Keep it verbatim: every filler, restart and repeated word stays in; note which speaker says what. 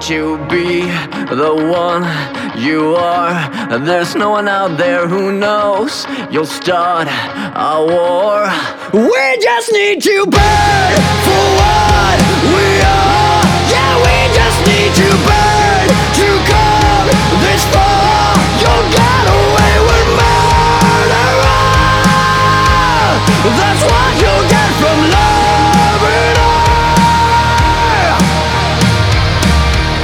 Speaker 1: You be the one you are. There's no one out there who knows you'll start a war. We just need to burn for what we are. Yeah, we just need to burn to come this far. You got away with murder. That's why